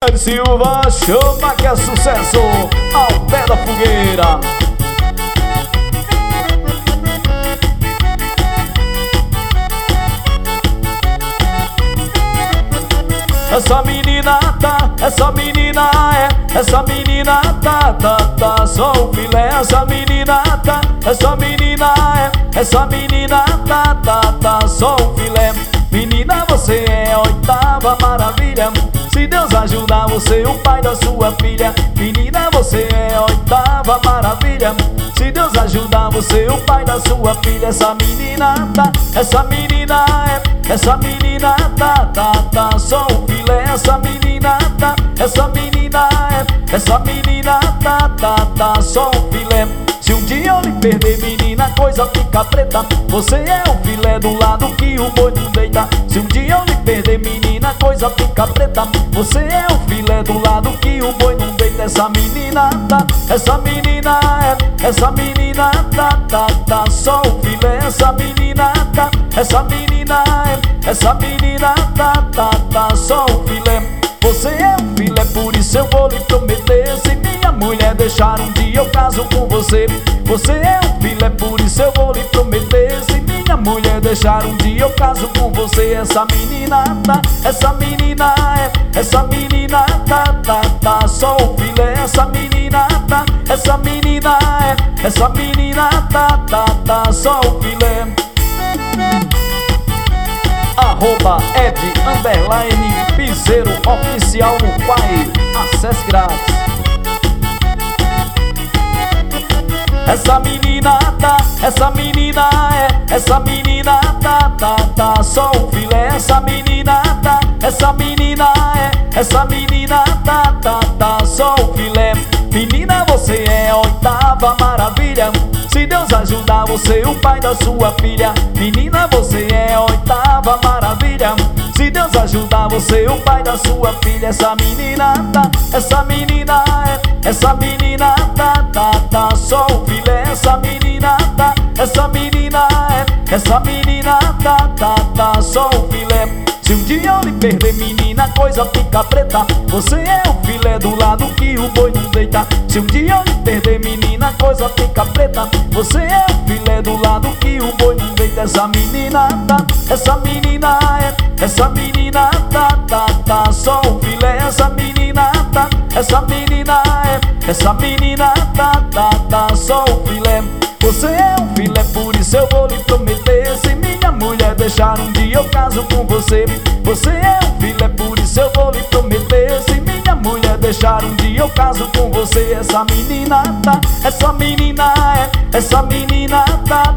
Ed Silva, chama que é sucesso ao pé da fogueira. Essa menina tá, só o filé. Essa menina tá, só o filé. Menina, você é a oitava maravilha. Se Deus ajudar você, o pai da sua filha. Menina, você é a oitava maravilha. Se Deus ajudar você, o pai da sua filha. Essa menina tá, só o filé. Essa menina tá, só o filé. Se um dia eu lhe perder, menina, a coisa fica preta. Você é o filé do lado que o boi não deita. Se um dia eu lhe perder, menina, a coisa fica preta. Você é o filé do lado que o boi não deita. Essa menina tá, só o filé. Essa menina tá, só o filé. Você é um filé, por isso eu vou lhe prometer. Se minha mulher deixar, um dia eu caso com você. Você é um filé, por isso eu vou lhe prometer. Se minha mulher deixar, um dia eu caso com você. Essa menina tá, só o filé. Essa menina tá, só o filé. Arroba Ed_Piseiro oficial no Pai, acesso grátis. Essa menina tá, só o filé. Essa menina tá, só o filé. Menina, você é a oitava maravilha. Se Deus ajudar você, o pai da sua filha. Menina, você é a oitava maravilha. Se Deus ajudar você, o pai da sua filha. Essa menina tá, só o filé. Essa menina tá, só o filé. Se um dia eu lhe perder, menina, a coisa fica preta. Você é o filé do lado que o boi não deita. Se um dia eu lhe perder, menina, a coisa fica preta. Você é o filé do lado que o boi não deita. Essa menina tá, só o filé. Essa menina tá, só o filé. Você é um filé, por isso eu vou lhe prometer. Se minha mulher deixar, um dia eu caso com você. Você é um filé, por isso eu vou lhe prometer. Se minha mulher deixar, um dia eu caso com você. Essa menina tá,